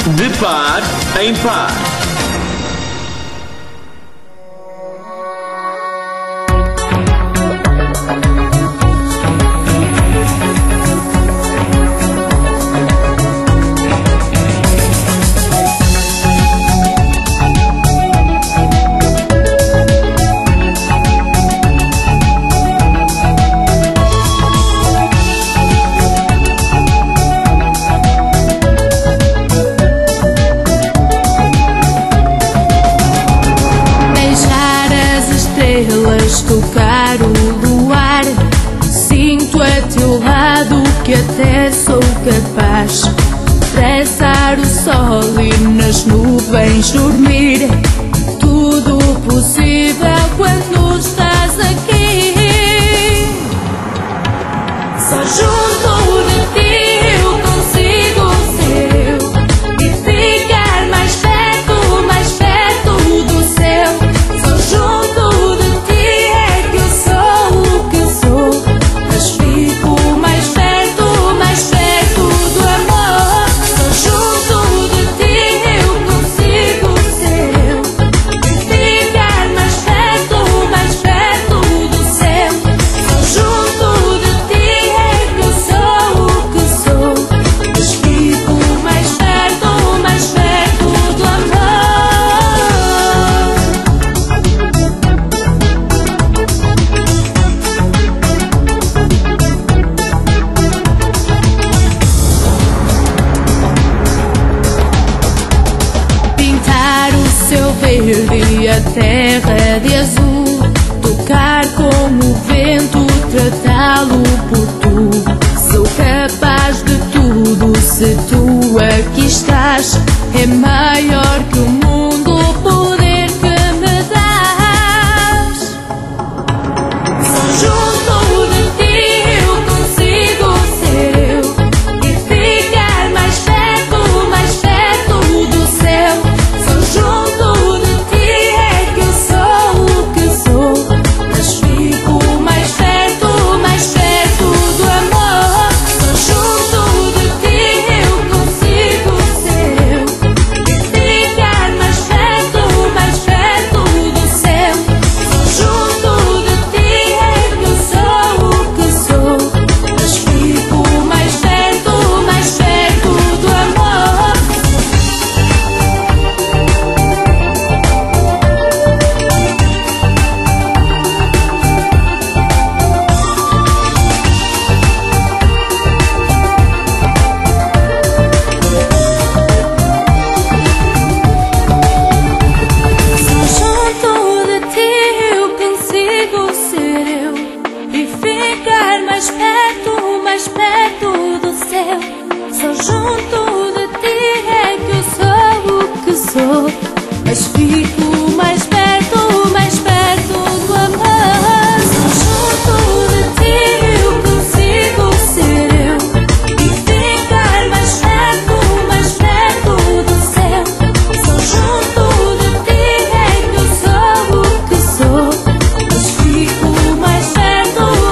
De par em par. Tocar o luar, sinto a teu lado que até sou capaz de abraçar o sol e nas nuvens dormir. Tudo possível quando estás aqui. Só junto de ti eu consigo ser eu e ficar mais perto do céu. Só junto e a terra de azul, tocar com o vento, tratá-lo por tu. Sou capaz de tudo se tu aqui estás. É maior que o mundo o poder que me dás. Só junto de ti eu consigo ser eu e ficar mais perto do céu. Só junto mais perto do céu. Só junto de ti é que eu sou o que sou. Mas fico mais perto do amor. Só junto de ti eu consigo ser eu e ficar mais perto do céu. Só junto de ti é que eu sou o que sou. Mas fico mais perto do amor.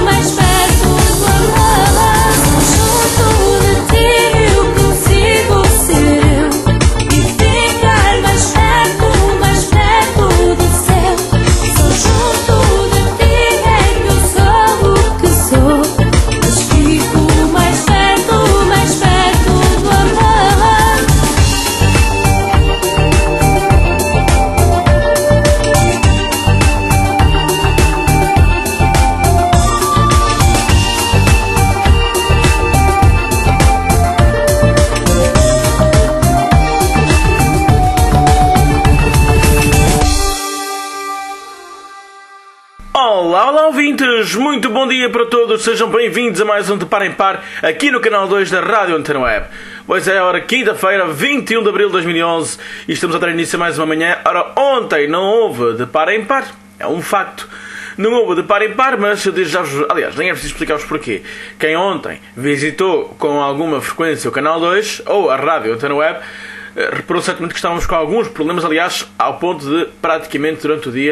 Olá ouvintes, muito bom dia para todos, sejam bem-vindos a mais um De Par em Par aqui no canal 2 da Rádio Antena Web. Pois é, ora, quinta-feira, 21 de abril de 2011 e estamos a dar início a mais uma manhã. Ora, ontem não houve De Par em Par, é um facto. Não houve De Par em Par, mas eu já-vos, aliás, nem é preciso explicar-vos porquê. Quem ontem visitou com alguma frequência o canal 2 ou a Rádio Antena Web reparou certamente que estávamos com alguns problemas, aliás, ao ponto de praticamente durante o dia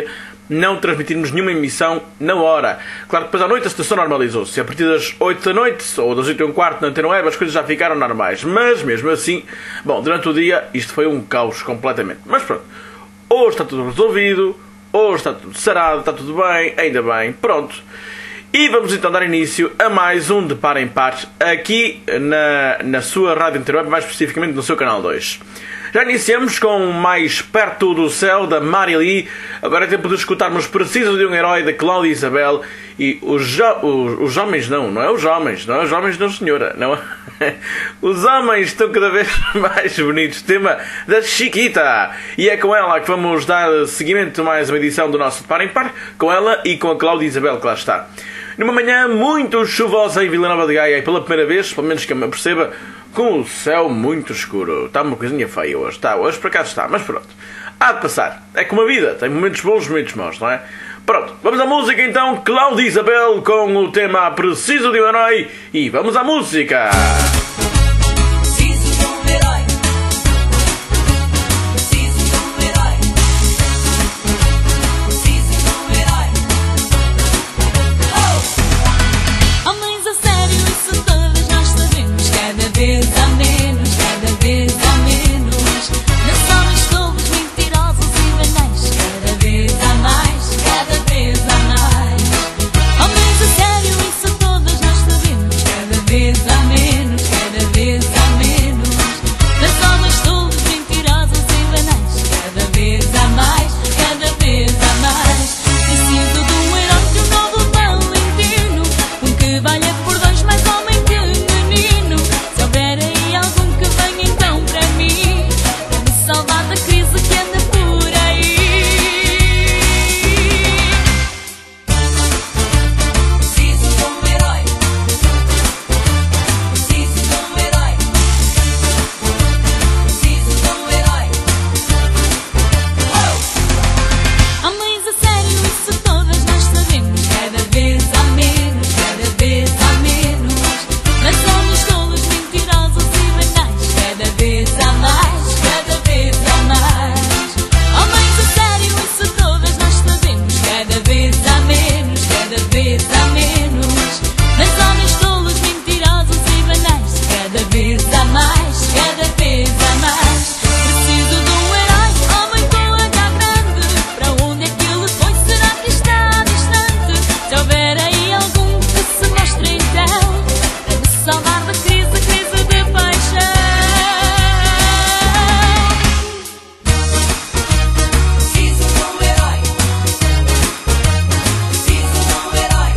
não transmitirmos nenhuma emissão na hora. Claro que depois à noite a situação normalizou-se. A partir das 8 da noite, ou das 8h15 na Antena Web, as coisas já ficaram normais. Mas, mesmo assim, bom, durante o dia isto foi um caos completamente. Mas pronto, hoje está tudo resolvido, hoje está tudo sarado, está tudo bem, ainda bem, pronto. E vamos então dar início a mais um De Par em Par, aqui na sua Rádio Antena Web, mais especificamente no seu Canal 2. Já iniciamos com Mais Perto do Céu, da Mari Lee. Agora é tempo de escutarmos Preciso de um Herói, da Cláudia Isabel. E os homens não é os homens, não é os homens não senhora, não. Os homens estão cada vez mais bonitos. Tema da Chiquita. E é com ela que vamos dar seguimento a mais uma edição do nosso De Par em Par, com ela e com a Cláudia Isabel, que lá está. Numa manhã muito chuvosa em Vila Nova de Gaia, e pela primeira vez, pelo menos que eu me aperceba, com o céu muito escuro. Está uma coisinha feia hoje. Hoje por acaso está, mas pronto. Há de passar. É como a vida. Tem momentos bons e momentos maus, não é? Pronto. Vamos à música então. Cláudia Isabel com o tema Preciso de um Herói. E vamos à música. Preciso de um herói. Preciso de um herói. Preciso de um herói. Oh! Homens a sério, isso todos nós sabemos. Cada vez há menos, cada vez há menos. Mas homens tolos, mentirosos e banais. Cada vez há mais, cada vez há mais. Homens a sério, isso todos nós sabemos. Cada vez há menos, cada vez há menos. Mas homens tolos, mentirosos e banais. Cada vez há mais, cada vez há mais. Preciso de um herói, de um novo Valentino. Um que valha por dois, mais homem que menino. Se houver aí algum que venha então para mim, para me salvar da crise que anda por aí. Preciso de um herói. Preciso de um herói. Preciso de um herói. Oh! Homens a sério, isso todas nós sabemos. Cada vez há menos, cada vez há menos. Mas homens tolos, mentirosos e banais. Cada vez há mais, cada vez há mais. Homens a sério, isso todas nós sabemos. Cada vez há menos, cada vez há menos. Mas homens tolos, mentirosos e banais. Cada vez há mais, cada vez há mais. Preciso de um herói, homem com H grande. Para onde é que ele foi? Será que está distante? Se houver aí algum que se mostre então, para me salvar da crise, crise de paixão. Preciso de um herói. Preciso de um herói.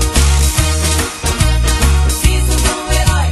Preciso de um herói.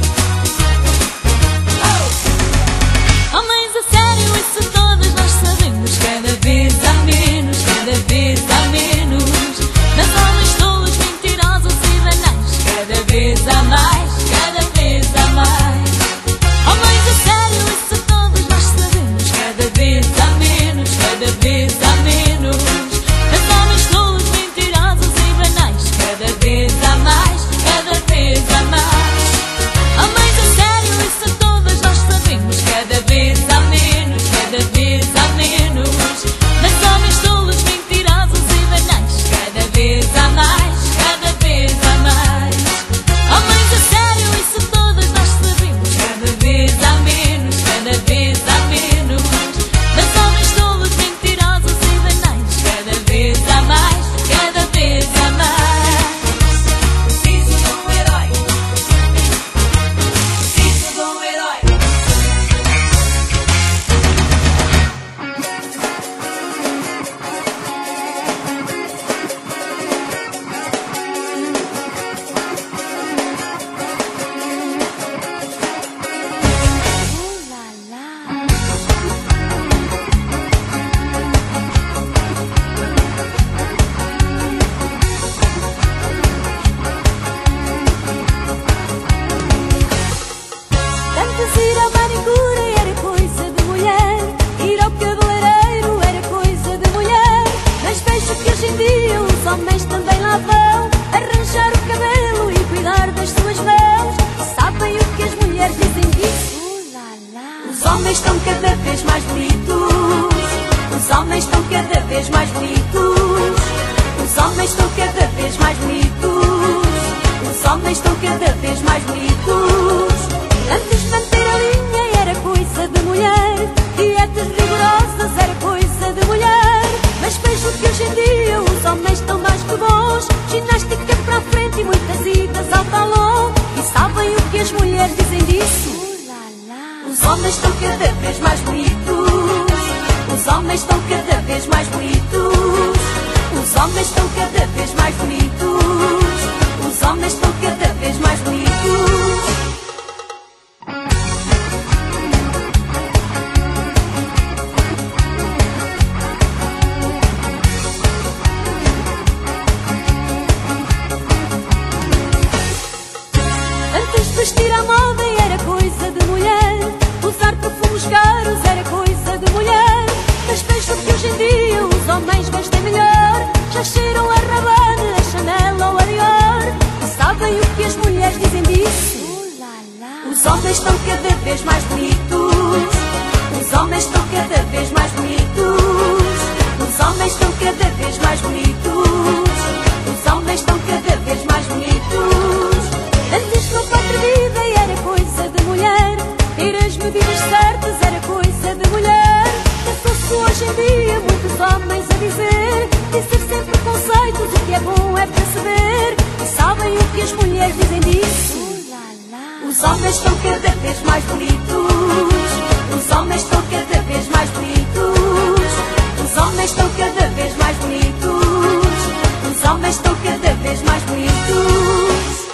Oh! Homens a sério, isso todos nós sabemos. Cada vez há menos, cada vez há menos. Mas homens tolos, mentirosos e banais. Cada vez há mais, cada vez há mais. Homens a sério, isso todos nós sabemos. Cada vez há menos, cada vez há menos. Mas homens tolos, mentirosos e banais. Cada vez há mais, cada vez há mais. Homens a sério, isso todos nós sabemos. Cada vez há menos, cada vez há menos. Mas homens tolos, mentirosos e banais. Cada vez há mais, cada vez há mais. Homens a sério, isso todos nós sabemos. Cada vez há menos, cada vez há menos. Mas homens tolos, mentirosos e banais. Cada vez há mais, cada vez há mais. Preciso de um herói. Preciso de um herói. Antes ir à manicure era coisa de mulher. Ir ao cabeleireiro era coisa de mulher. Mas vejo que hoje em dia os homens também lá vão arranjar o cabelo e cuidar das suas mãos. Sabem o que as mulheres dizem disso? Os homens estão cada vez mais bonitos. Os homens estão cada vez mais bonitos. homens estão cada vez mais bonitos. Os homens estão cada vez mais bonitos. Antes manter a linha era coisa de mulher, dietas rigorosas era coisa de mulher. Mas vejo que hoje em dia os homens estão mais que bons. Ginástica para a frente e muitas idas ao talão. E sabem o que as mulheres dizem disso? Os homens estão cada vez mais bonitos. Os homens estão cada vez mais bonitos. Os homens estão cada vez mais bonitos. Os homens estão cada vez mais bonitos. Antes vestir à moda era coisa de mulher. Usar perfumes caros era coisa de mulher. Mas vejo que hoje em dia os homens vestem melhor. Já cheiram a Rabanne, a Chanel ou a Dior. E sabem o que as mulheres dizem disso? Os homens estão cada vez mais bonitos. Os homens estão cada vez mais bonitos. Os homens estão cada vez mais bonitos. Os homens estão cada vez mais bonitos. Antes roupa atrevida era coisa de mulher. Ter as medidas certas era coisa de mulher. Pensou-se hoje em dia muitos homens a dizer: dizer sem preconceitos, o que é bom é perceber. E sabem o que as mulheres dizem disso? Os homens estão cada vez mais bonitos. Os homens estão cada vez mais bonitos. Os homens estão cada vez mais bonitos. Os homens estão cada vez mais bonitos.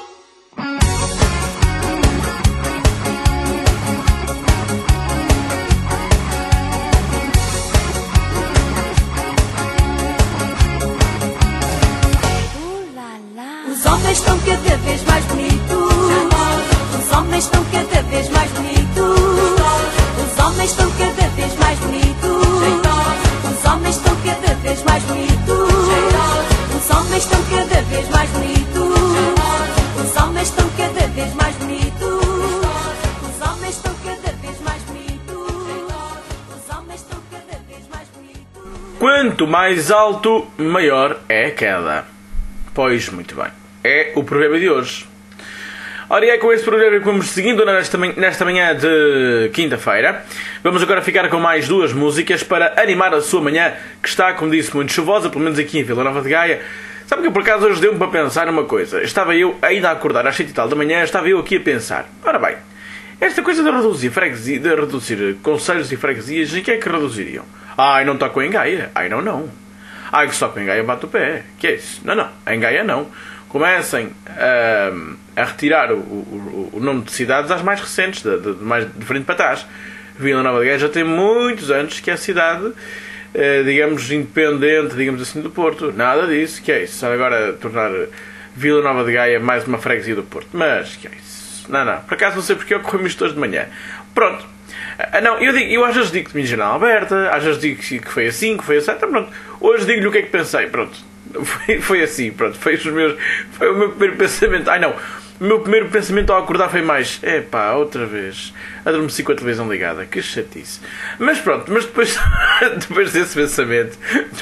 Os homens estão cada vez mais bonitos. Os homens estão cada vez mais bonitos. Os homens estão cada vez mais bonitos. Os homens estão cada vez mais bonitos. Os homens estão cada vez mais bonitos. Os homens estão cada vez mais bonitos. Os homens estão cada vez mais bonitos. Os homens estão cada vez mais bonitos. Quanto mais alto, maior é a queda. Pois, muito bem. É o provérbio de hoje. Ora, e é com este provérbio que vamos seguindo nesta manhã de quinta-feira. Vamos agora ficar com mais duas músicas para animar a sua manhã, que está, como disse, muito chuvosa, pelo menos aqui em Vila Nova de Gaia. Sabe que por acaso hoje deu-me para pensar numa coisa. Estava eu ainda a acordar às 7 e tal da manhã, estava eu aqui a pensar. Ora bem, esta coisa de reduzir freguesia, de reduzir concelhos e freguesias, em que é que reduziriam? Ai, não tocam em Gaia. Ai, não. Ai, que só com em Gaia bate o pé. Que é isso? Não. Em Gaia não. Comecem a retirar o nome de cidades às mais recentes, mais de frente para trás. Vila Nova de Gaia já tem muitos anos que é a cidade, digamos, independente, digamos assim, do Porto. Nada disso. Que é isso? Agora tornar Vila Nova de Gaia mais uma freguesia do Porto. Mas, que é isso? Não. Por acaso não sei porque ocorreu-me isto hoje de manhã. Pronto. Não, eu às vezes digo-te em janela aberta, às vezes digo que foi assim, que foi assim. Então pronto. Hoje digo-lhe o que é que pensei. Pronto. Foi assim, pronto, foi o meu primeiro pensamento. Ai não, o meu primeiro pensamento ao acordar foi mais: outra vez, adormeci com a televisão ligada, que chatice. Mas pronto, depois desse pensamento,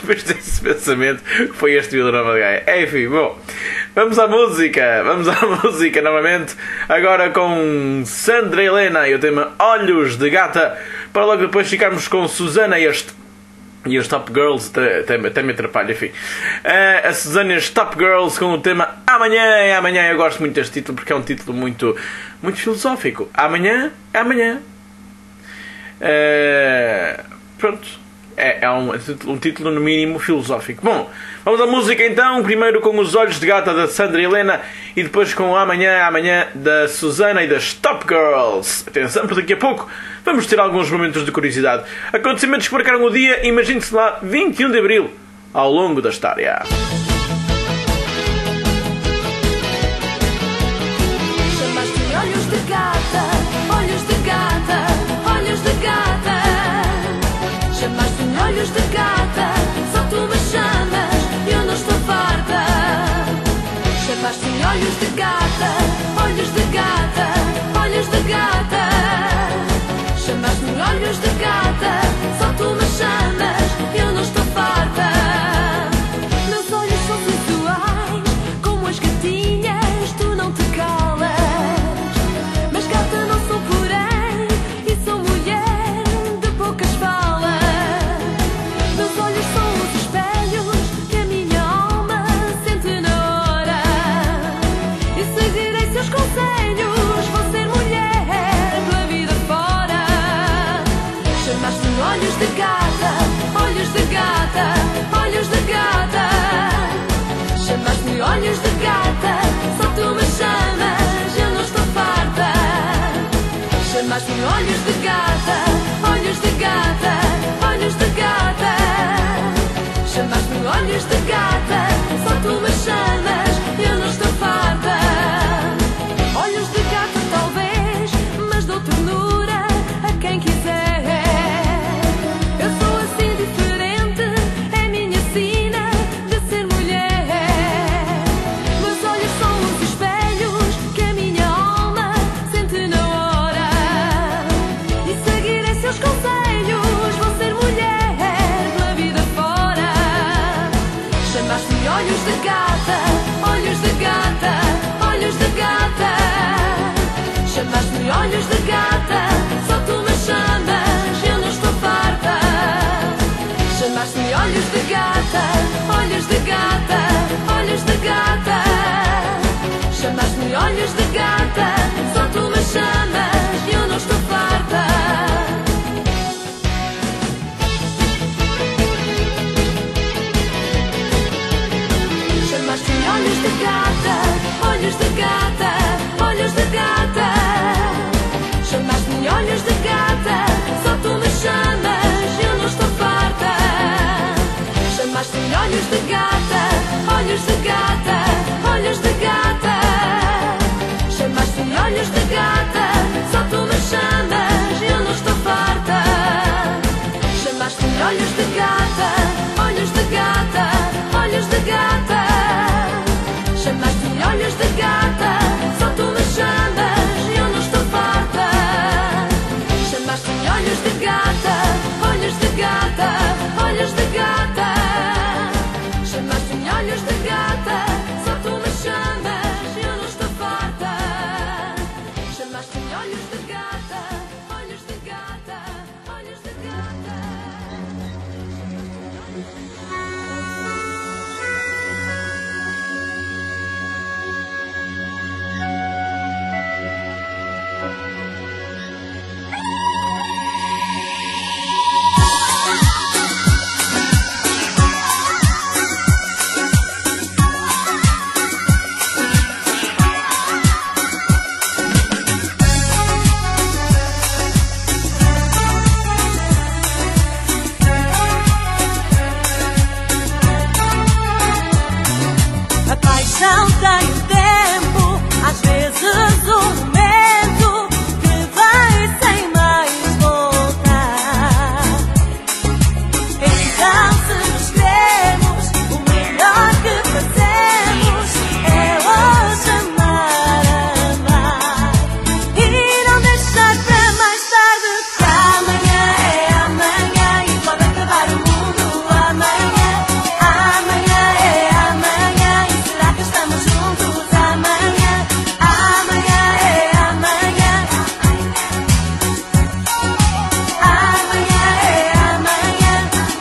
foi este Vila Nova de Gaia. Enfim, bom, vamos à música novamente, agora com Sandra Helena e o tema Olhos de Gata, para logo depois ficarmos com Susana e os Top Girls, até me atrapalha, enfim. A Susana e os Top Girls com o tema Amanhã. Eu gosto muito deste título porque é um título muito, muito filosófico. Amanhã é amanhã. Pronto. É um título no mínimo filosófico. Bom, vamos à música então. Primeiro com Os Olhos de Gata da Sandra Helena e depois com Amanhã da Susana e das Top Girls. Atenção, porque daqui a pouco vamos ter alguns momentos de curiosidade. Acontecimentos que marcaram o dia, imagine-se lá, 21 de Abril, ao longo da história. Chamaste-me olhos de gata, olhos de gata, olhos de gata. Chamaste-me olhos de gata, só tu me chamas, eu não estou farta. Chamaste-me olhos de gata, olhos de gata, olhos de gata. Chamaste-me olhos de gata, só tu me chamas, eu não estou farta. Meus olhos Chamaste-me olhos de gata, olhos de gata, olhos de gata. Chamaste-me olhos de gata, só tu me chamas, eu não estou farta. Olhos de gata talvez, mas dou ternura a quem quiser. Eu sou assim diferente, é minha sina de ser mulher. Meus olhos são os espelhos que a minha alma sente na hora. E seguirei seus conselhos, vou ser mulher pela vida fora. Chamaste-me olhos de gata, olhos de gata, olhos de gata. Chamaste-me olhos de gata, só tu me chamas, eu não estou farta. Chamaste-me olhos de gata, olhos de gata, olhos de gata. Chamaste-me olhos de gata, só tu me chamas, eu não estou farta. Chamaste-me olhos de gata, olhos de gata, olhos de gata. Chamaste-me olhos de gata, só tu me chamas, eu não estou farta. Chamaste-me olhos de gata, olhos de gata, olhos de gata. Chamaste-me olhos de gata, só tu me chamas, eu não estou farta. Chamaste-me olhos de gata, olhos de gata, olhos de gata. Chamaste-me olhos de gata, só tu me chamas, eu não estou farta. Chamaste-me olhos de gata, olhos de gata, olhos de gata. Chamaste-me olhos de gata, só tu me chamas, eu não estou farta. Chamaste-me olhos de gata, olhos de gata, olhos de gata. A paixão tem um tempo, às vezes um momento que vai sem mais voltar. Então se nos queremos, o melhor que fazemos é hoje amar, amar. E não deixar para mais tarde, que amanhã é amanhã e pode acabar o mundo amanhã. Amanhã é amanhã e será que estamos juntos amanhã? Amanhã é amanhã. Amanhã é amanhã.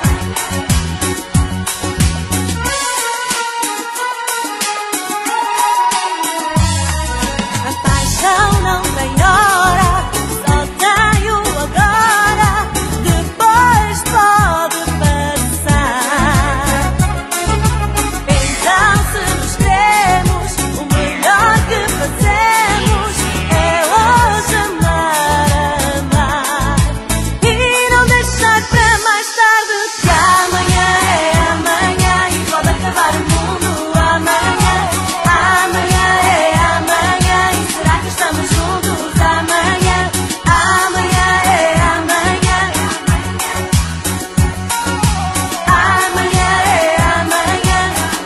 A paixão não tem hora, só tem o agora, depois pode passar. Então se nos queremos, o melhor que fazemos é hoje amar, amar. E não deixar para mais tarde, que amanhã é amanhã e pode acabar o mundo amanhã. Amanhã é amanhã e será que estamos juntos amanhã? Amanhã é amanhã. Amanhã é amanhã.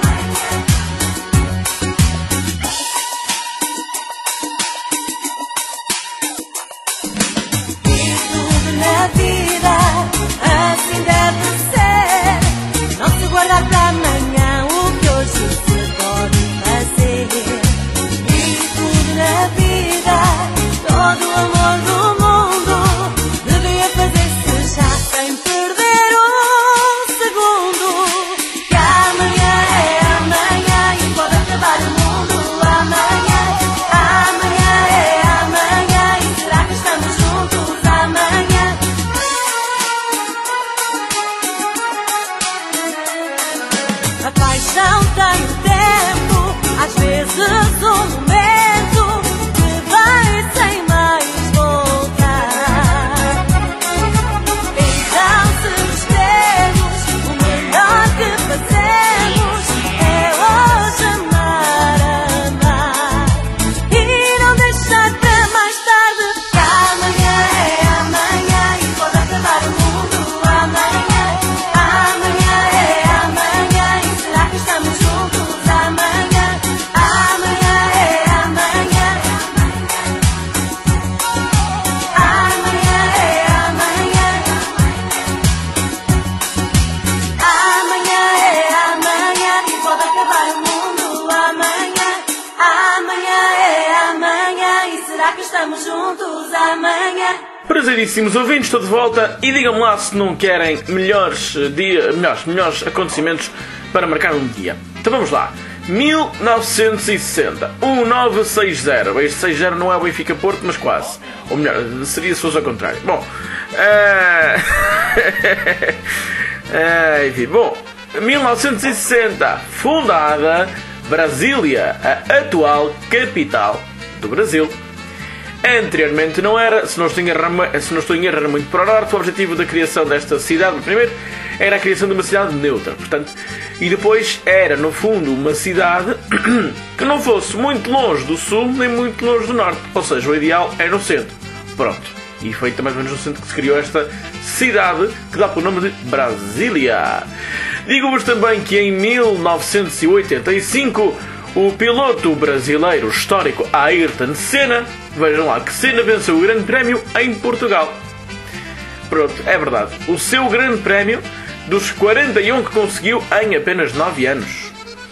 E tudo na vida assim deve ser. Não se guarda para amanhã o que hoje se pode fazer. E tudo na vida, todo o amor do mundo devia fazer-se já sem perder um segundo. Que amanhã é amanhã e pode acabar o mundo amanhã. Amanhã é amanhã e será que estamos juntos amanhã? A paixão tem um tempo, às vezes um momento que vai sem mais voltar. estamos juntos amanhã. Prazeríssimos ouvintes, estou de volta e digam-me lá se não querem melhores acontecimentos para marcar um dia. Então vamos lá. 1960, 1960. Este 60 não é o Benfica Porto, mas quase. Ou melhor, seria se fosse ao contrário. Bom, enfim, bom, 1960, fundada Brasília, a atual capital do Brasil. Anteriormente não era, se não estou em erro, era muito para o norte. O objetivo da criação desta cidade, primeiro, era a criação de uma cidade neutra, portanto, e depois era, no fundo, uma cidade que não fosse muito longe do sul, nem muito longe do norte. Ou seja, o ideal é no centro. Pronto. E foi também mais ou menos no centro que se criou esta cidade, que dá pelo nome de Brasília. Digo-vos também que em 1985, o piloto brasileiro histórico Ayrton Senna, vejam lá, que Senna venceu o Grande Prémio em Portugal. Pronto, é verdade. O seu Grande Prémio dos 41 que conseguiu em apenas 9 anos.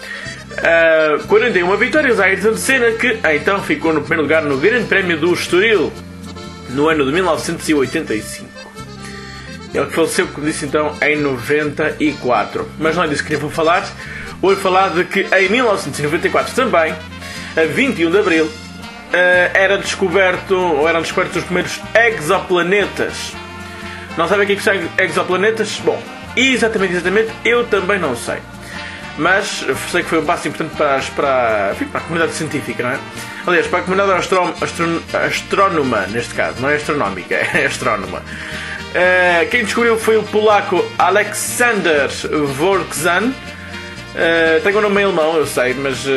41 vitórias a Ayrton Senna, que então ficou no primeiro lugar no Grande Prémio do Estoril, no ano de 1985. Ele que faleceu, como disse então, em 94. Mas não é disso que vou falar. Vou falar de que em 1994 também, a 21 de Abril, eram descobertos os primeiros exoplanetas. Não sabem o que são exoplanetas? Bom, exatamente, eu também não sei. Mas sei que foi um passo importante para a comunidade científica, não é? Aliás, para a comunidade astrónoma, neste caso, não é astronómica, é astrónoma. Quem descobriu foi o polaco Aleksander Dvorzan. Tem um nome alemão, eu sei,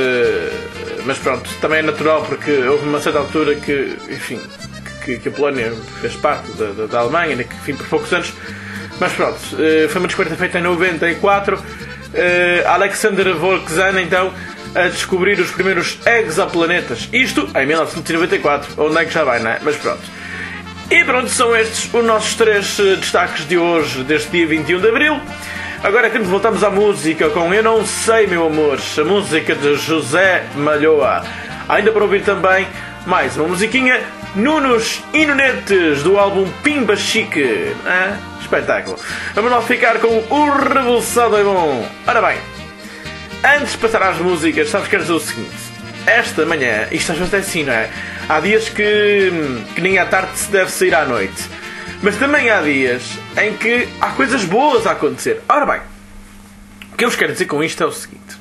mas pronto, também é natural porque houve uma certa altura que, enfim, que a Polónia fez parte da Alemanha, que, enfim, por poucos anos. Mas pronto, foi uma descoberta feita em 94. Aleksander Dvorzan, então, a descobrir os primeiros exoplanetas. Isto em 1994. Onde é que já vai, não é? Mas pronto. E pronto, são estes os nossos 3 destaques de hoje, deste dia 21 de Abril. Agora que voltamos à música com Eu Não Sei, Meu Amor, a música de José Malhoa. Ainda para ouvir também mais uma musiquinha, Nunos e Nunetes, do álbum Pimba Chique. Espetáculo. Vamos lá ficar com o Revolução é Bom. Ora bem, antes de passar às músicas, sabes que quero dizer o seguinte. Esta manhã, isto às vezes é assim, não é? Há dias que nem à tarde se deve sair à noite. Mas também há dias em que há coisas boas a acontecer. Ora bem, o que eu vos quero dizer com isto é o seguinte.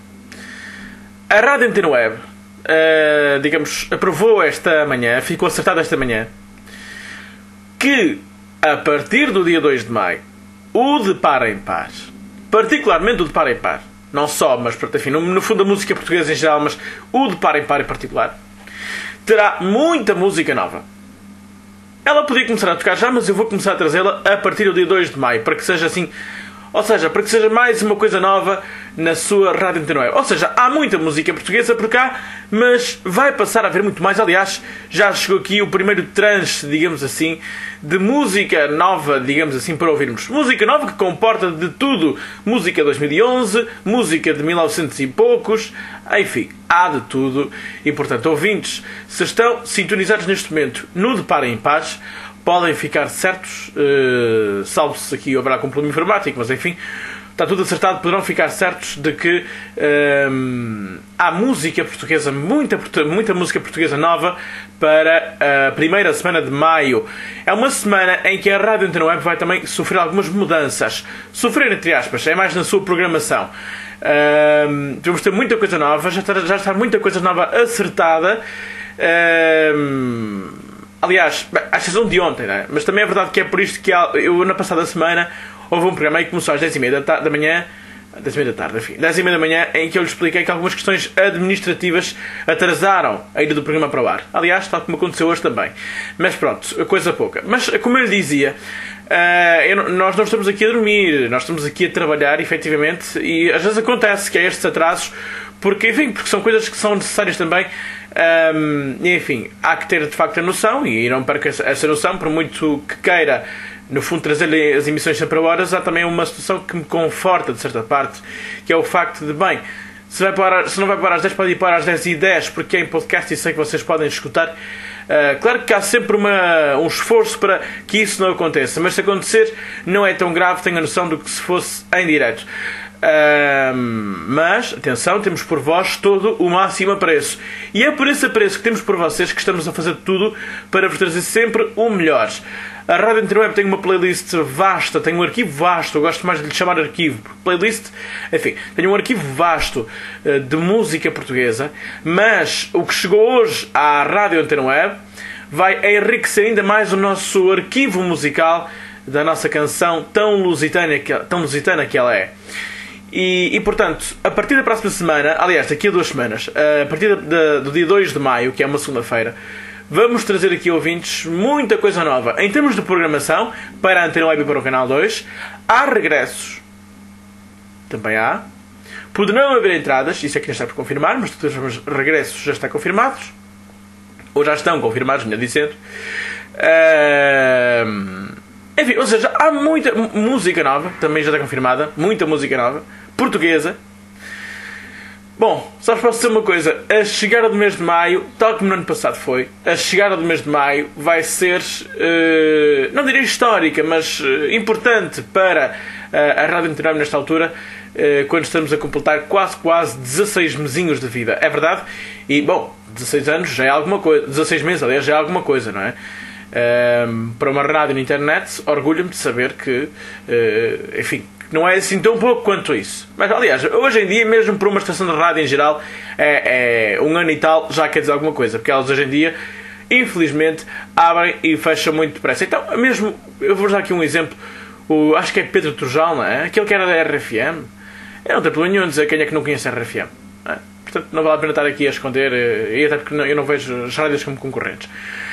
A Rádio Antena Web, aprovou esta manhã, ficou acertado esta manhã, que a partir do dia 2 de maio, o de Par em Par, particularmente o de Par em Par, não só, mas enfim, no fundo a música portuguesa em geral, mas o de Par em Par em particular, terá muita música nova. Ela podia começar a tocar já, mas eu vou começar a trazê-la a partir do dia 2 de maio, para que seja assim, ou seja, para que seja mais uma coisa nova na sua Rádio Antena Web. Ou seja, há muita música portuguesa por cá, mas vai passar a haver muito mais. Aliás, já chegou aqui o primeiro tranche, digamos assim, de música nova, digamos assim, para ouvirmos. Música nova que comporta de tudo. Música de 2011, música de 1900 e poucos, enfim, há de tudo. E, portanto, ouvintes, se estão sintonizados neste momento no De Par em Paz, podem ficar certos, salvo-se aqui haverá com problema informático, mas enfim, está tudo acertado, poderão ficar certos de que há música portuguesa, muita música portuguesa nova para a primeira semana de maio. É uma semana em que a Rádio Antena Web vai também sofrer algumas mudanças. Sofrer, entre aspas, é mais na sua programação. Vamos ter muita coisa nova, já está muita coisa nova acertada. Aliás, à exceção de ontem, não é? Mas também é verdade que é por isto que eu, na passada semana, houve um programa aí que começou às 10h30 da manhã, 10h30 da tarde, enfim, 10h30 da manhã, em que eu lhe expliquei que algumas questões administrativas atrasaram a ida do programa para o ar. Aliás, tal como aconteceu hoje também. Mas pronto, coisa pouca. Mas, como eu lhe dizia, nós não estamos aqui a dormir, nós estamos aqui a trabalhar, efetivamente, e às vezes acontece que há estes atrasos, porque são coisas que são necessárias também. Enfim, há que ter de facto a noção, e não perca essa noção, por muito que queira, no fundo, trazer-lhe as emissões sempre a horas. Há também uma situação que me conforta, de certa parte, que é o facto de, bem, se não vai parar às 10, pode ir parar às 10h10, porque é em podcast e sei que vocês podem escutar Claro que há sempre um esforço para que isso não aconteça, mas se acontecer não é tão grave, tenho a noção do que se fosse em direto. Mas, atenção, temos por vós todo o máximo apreço. E é por esse apreço que temos por vocês que estamos a fazer tudo para vos trazer sempre o melhor. A Rádio Antena Web tem uma playlist vasta, tem um arquivo vasto, eu gosto mais de lhe chamar arquivo, porque playlist, enfim, tem um arquivo vasto de música portuguesa, mas o que chegou hoje à Rádio Antena Web vai enriquecer ainda mais o nosso arquivo musical da nossa canção tão lusitana que ela é. E, portanto, a partir da próxima semana, aliás, daqui a 2 semanas, a partir do dia 2 de maio, que é uma segunda-feira, vamos trazer aqui, ouvintes, muita coisa nova. Em termos de programação, para a Antena Web e para o Canal 2, há regressos. Também há. Poderão haver entradas, isso é que ainda está por confirmar, mas todos os regressos já estão confirmados. Ou já estão confirmados, melhor dizendo. Enfim, ou seja, há muita música nova, também já está confirmada, muita música nova, portuguesa. Bom, só vos posso dizer uma coisa, a chegada do mês de maio, tal como no ano passado foi, a chegada do mês de maio vai ser, não diria histórica, mas importante para a Rádio Antena Web nesta altura, quando estamos a completar quase 16 mesinhos de vida. É verdade? E, bom, 16 anos já é alguma coisa, 16 meses, aliás, já é alguma coisa, não é? Para uma rádio na internet, orgulho-me de saber que, enfim, não é assim tão pouco quanto isso. Mas, aliás, hoje em dia, mesmo por uma estação de rádio em geral, um ano e tal já quer dizer alguma coisa, porque elas hoje em dia, infelizmente, abrem e fecham muito depressa. Então, mesmo, eu vou dar aqui um exemplo, acho que é Pedro Turjal, não é? Aquele que era da RFM. Eu não tenho problema nenhum dizer quem é que não conhece a RFM. Não é? Portanto, não vale a pena estar aqui a esconder, e até porque eu não vejo as rádios como concorrentes.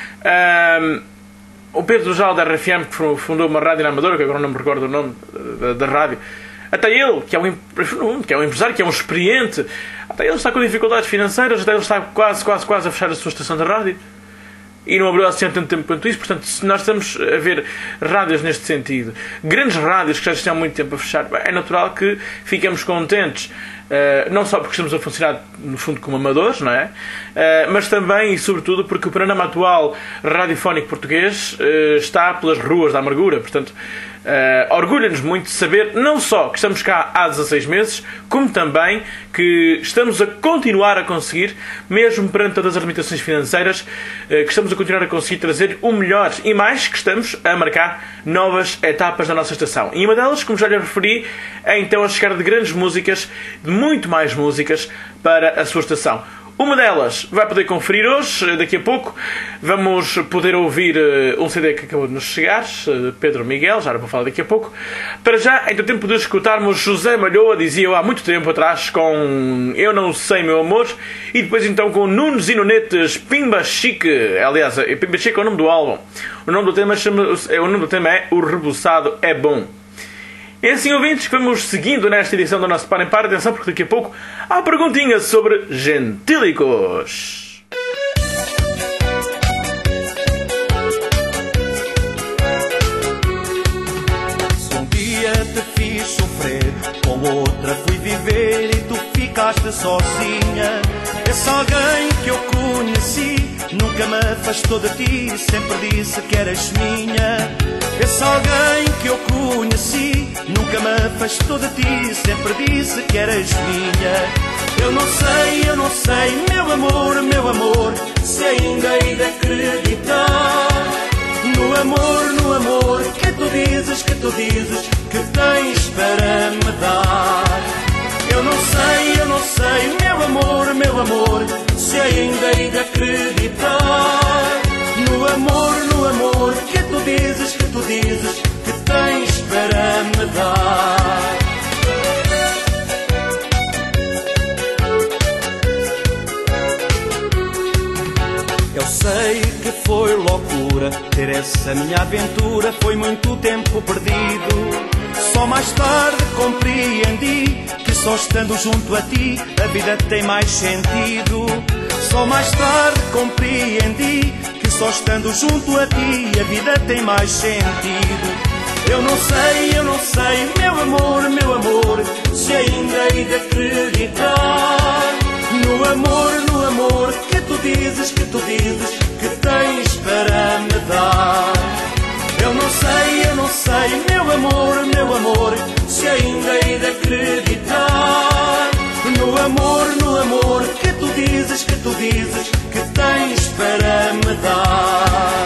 O Pedro Turjal da RFM, que fundou uma rádio na Amadora, que agora não me recordo o nome da rádio, até ele, que é um empresário, que é um experiente, até ele está com dificuldades financeiras, até ele está quase a fechar a sua estação de rádio. E não abriu assim há tanto tempo quanto isso. Portanto, se nós estamos a ver rádios neste sentido, grandes rádios que já estão há muito tempo a fechar, é natural que fiquemos contentes, não só porque estamos a funcionar no fundo como amadores, não é? Mas também e sobretudo porque o panorama atual radiofónico português está pelas ruas da amargura. Portanto, orgulha-nos muito de saber não só que estamos cá há 16 meses, como também que estamos a continuar a conseguir, mesmo perante todas as limitações financeiras, que estamos a continuar a conseguir trazer o melhor e mais, que estamos a marcar novas etapas da nossa estação. E uma delas, como já lhe referi, é então a chegada de grandes músicas, de muito mais músicas para a sua estação. Uma delas vai poder conferir hoje, daqui a pouco. Vamos poder ouvir um CD que acabou de nos chegar, Pedro Miguel, já vou falar daqui a pouco. Para já, entre o tempo de escutarmos José Malhoa, dizia eu há muito tempo atrás, com Eu Não Sei Meu Amor, e depois então com Nunes e Nunetes, Pimba Chique. Aliás, Pimba Chique é o nome do álbum. O nome do tema é O Rebuçado é Bom. E assim, ouvintes, vamos seguindo nesta edição do nosso Par em Par. Atenção, porque daqui a pouco há perguntinhas sobre gentílicos. Se um dia te fiz sofrer, com outra fui viver e tu ficaste sozinha, esse alguém que eu conheci nunca me afastou de ti, sempre disse que eras minha. Esse alguém que eu conheci nunca me afastou de ti, sempre disse que eras minha. Eu não sei, meu amor, se ainda hei de acreditar no amor que tu dizes que tens para me dar. Eu não sei, meu amor, se ainda hei de acreditar no amor que tu dizes que tens para me dar. Eu sei que foi loucura ter essa minha aventura, foi muito tempo perdido. Só mais tarde compreendi que só estando junto a ti a vida tem mais sentido. Só mais tarde compreendi que só estando junto a ti a vida tem mais sentido. Eu não sei, meu amor, se ainda hei de acreditar No amor que tu dizes que tens para me dar. Eu não sei, meu amor, se ainda hei de acreditar. No amor que tu dizes que tens para me dar.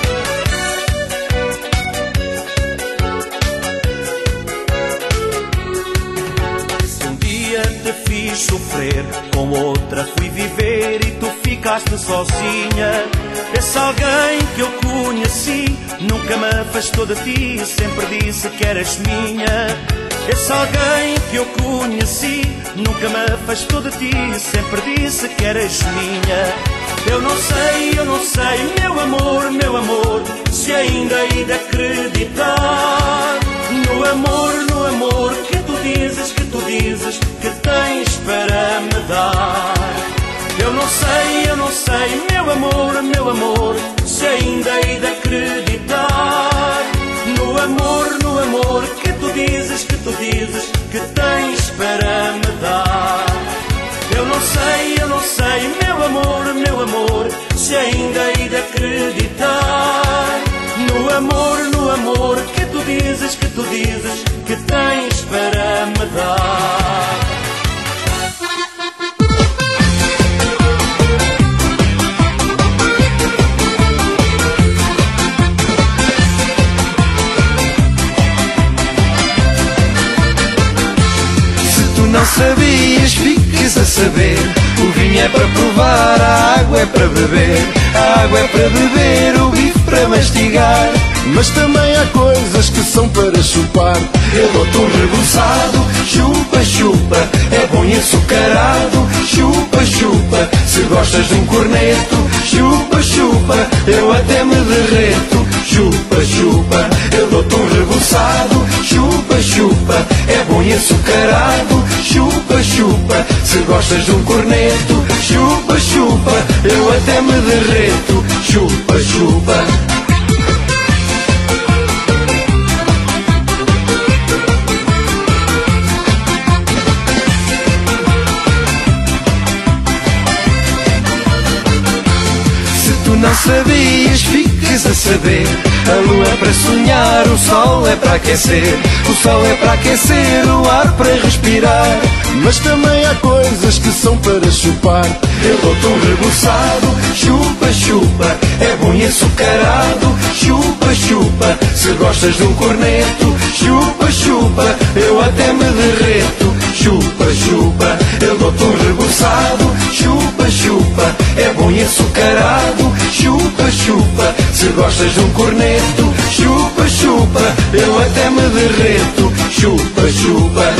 Se um dia te fiz sofrer, com outra fui viver e tu ficaste sozinha. Esse alguém que eu conheci nunca me afastou de ti, sempre disse que eras minha. Esse alguém que eu conheci nunca me afastou de ti, sempre disse que eras minha. Eu não sei, meu amor, se ainda hei de acreditar. No amor que tu dizes que tens para me dar. Eu não sei, meu amor, se ainda hei de acreditar. No amor que tu dizes que tens para me dar. Eu não sei, meu amor, se ainda hei de acreditar. No amor que tu dizes que tens para me dar. Não sabias, fiques a saber. O vinho é para provar, a água é para beber. A água é para beber, o bife para mastigar. Mas também há coisas que são para chupar. Eu dou-te um rebuçado, chupa, chupa. É bom e açucarado, chupa, chupa. Se gostas de um corneto, chupa, chupa. Eu até me derreto, chupa, chupa. Eu dou-te um rebuçado, chupa, chupa. É bom e açucarado, chupa, chupa. Se gostas de um corneto, chupa, chupa. Eu até me derreto, chupa, chupa. Não sabias, fiques a saber. A lua é para sonhar, o sol é para aquecer. O sol é para aquecer, o ar para respirar. Mas também há coisas que são para chupar. Eu dou-te um rebuçado, chupa, chupa. É bom e açucarado, chupa, chupa. Se gostas de um corneto, chupa, chupa. Eu até me derreto, chupa, chupa. Eu dou-te um rebuçado, chupa, chupa. É bom e açucarado, chupa, chupa. Se gostas de um corneto, chupa, chupa. Eu até me derreto, chupa, chupa.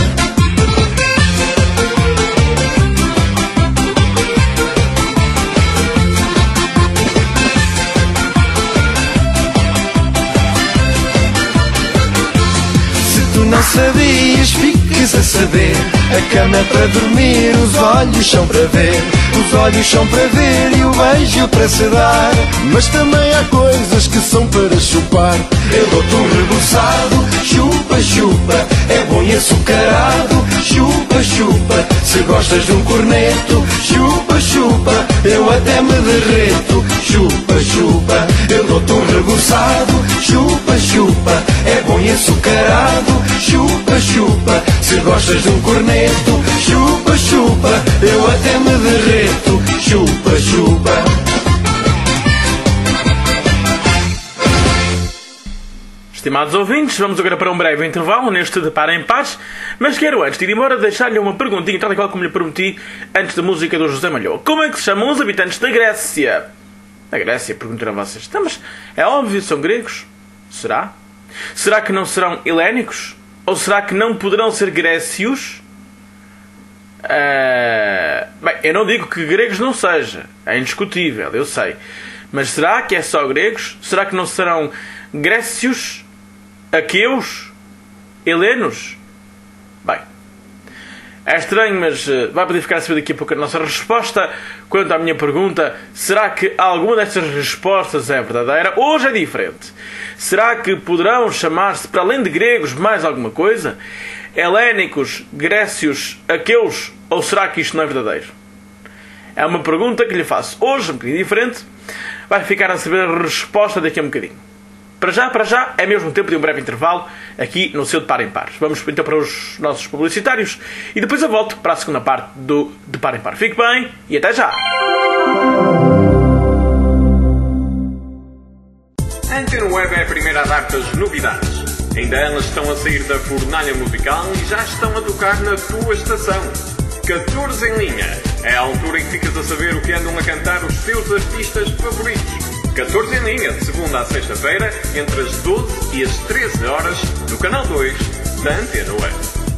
Não sabias, fiques a saber. A cama é para dormir, os olhos são para ver. Os olhos são para ver e o beijo para se dar. Mas também há coisas que são para chupar. Eu dou-te um rebuçado, chupa, chupa. É bom e açucarado, chupa, chupa. Se gostas de um corneto, chupa, chupa. Eu até me derreto, chupa, chupa. Eu dou-te um rebuçado, chupa, chupa. É bom e açucarado, chupa, chupa. Se gostas de um corneto, chupa, chupa. Eu até me derreto, chupa, chupa. Estimados ouvintes, vamos agora para um breve intervalo neste de Para em Paz, mas quero antes de ir embora deixar-lhe uma perguntinha, tal e qual como lhe prometi antes da música do José Malhoa. Como é que se chamam os habitantes da Grécia? Da Grécia, perguntarão vocês. Então, mas é óbvio, são gregos? Será? Será que não serão helénicos? Ou será que não poderão ser grécios? Bem, eu não digo que gregos não seja. É indiscutível, eu sei. Mas será que é só gregos? Será que não serão grécios? Aqueus? Helenos? Bem, é estranho, mas vai poder ficar a saber daqui a pouco a nossa resposta quanto à minha pergunta. Será que alguma destas respostas é verdadeira? Hoje é diferente. Será que poderão chamar-se, para além de gregos, mais alguma coisa? Helénicos, grécios, aqueus? Ou será que isto não é verdadeiro? É uma pergunta que lhe faço hoje, um bocadinho diferente. Vai ficar a saber a resposta daqui a um bocadinho. Para já, é mesmo tempo de um breve intervalo aqui no seu De Par em Par. Vamos então para os nossos publicitários e depois eu volto para a segunda parte do De Par em Par. Fique bem e até já! A Antena Web é a primeira a dar-te as novidades. Ainda elas estão a sair da fornalha musical e já estão a tocar na tua estação. 14 em linha. É a altura em que ficas a saber o que andam a cantar os teus artistas favoritos. 14 em linha, de segunda à sexta-feira, entre as 12 e as 13 horas, no canal 2 da Antena Web.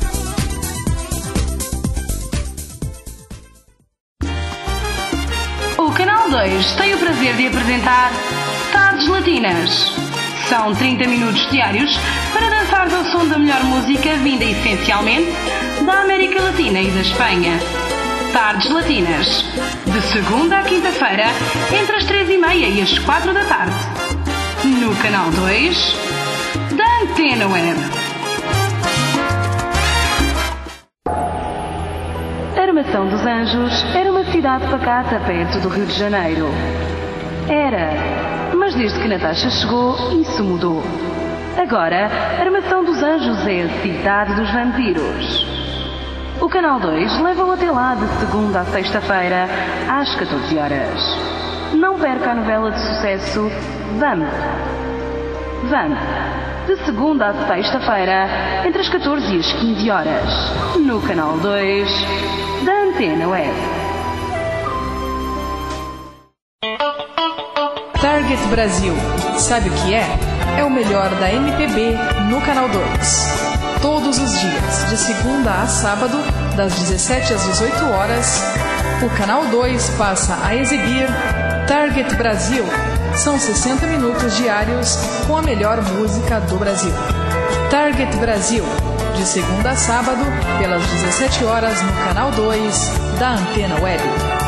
O Canal 2 tem o prazer de apresentar Tardes Latinas. São 30 minutos diários para dançar ao som da melhor música vinda essencialmente da América Latina e da Espanha. Tardes Latinas, de segunda à quinta-feira, entre as 3h30 e as 4 da tarde, no Canal 2 da Antena Web. Armação dos Anjos era uma cidade pacata perto do Rio de Janeiro. Era, mas desde que Natasha chegou, isso mudou. Agora, Armação dos Anjos é a cidade dos vampiros. O Canal 2 leva-o até lá de segunda à sexta-feira, às 14 horas. Não perca a novela de sucesso Vamp. Vamp, de segunda à sexta-feira, entre as 14 e as 15 horas, no Canal 2 da Antena Web. Target Brasil, sabe o que é? É o melhor da MPB no Canal 2. Todos os dias, de segunda a sábado, das 17 às 18 horas, o Canal 2 passa a exibir Target Brasil. São 60 minutos diários com a melhor música do Brasil. Target Brasil, de segunda a sábado, pelas 17 horas, no Canal 2 da Antena Web.